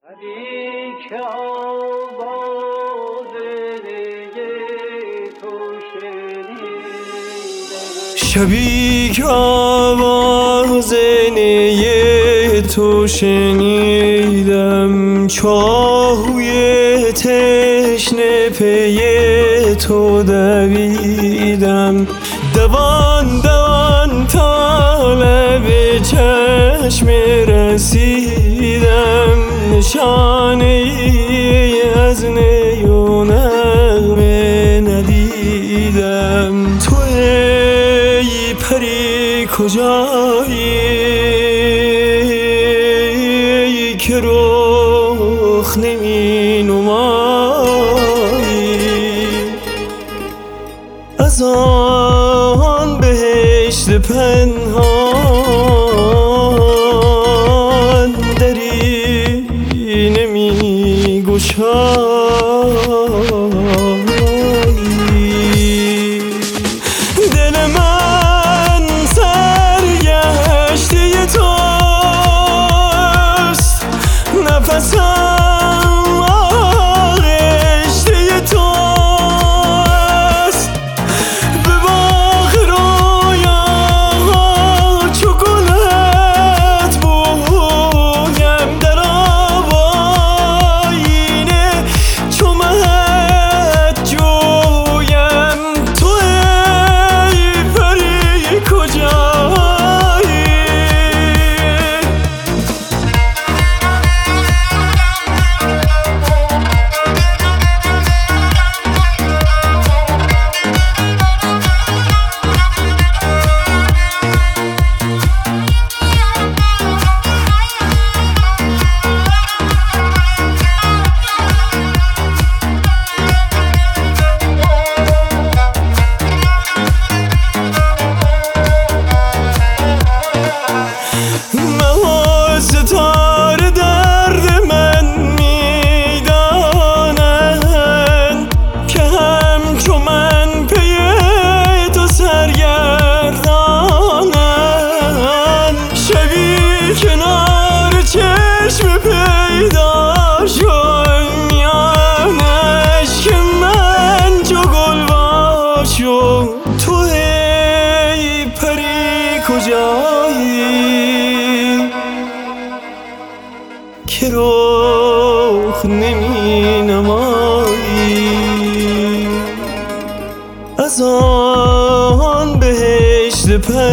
شبی که آواز نی تو شنیدم، چاهوی تشنه پی تو دویدم. دوان دوان تا لب چشم رسیدم، نشانه ای از نی و نغمه ندیدم. تو ای پری کجایی که رخ نمی نمایی؟ از آن بهشت پنهان دری نمی گشایی؟ دل من سرگشته توست، نفسم آغشته توست. به باغ رویاها چو گلت بویم، در آیینه چو مهت جویم. تو ای پری کجایی؟ ماه ستاره درد من میدانند که همچو من پی تو سرگردانند. شبی کنار چشم پیدا شد، میان اشک من چو گلوا شد. تو ای پری کجایی که رخ نمی نمایی؟ از آن بهشت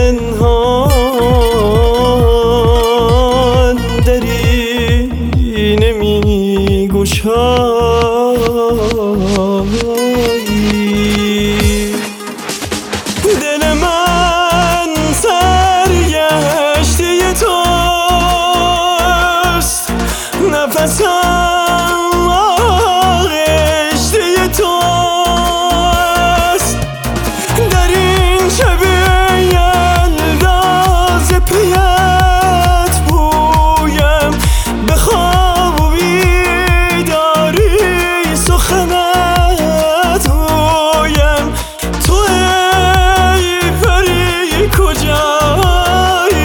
پنهان دری نمی گشایی؟ دل من سرگشته توست، نفسم آغشته توست. در این شب یلدا ز پیت بویم، به خواب و بیداری سخنت گویم. تو ای پری کجایی؟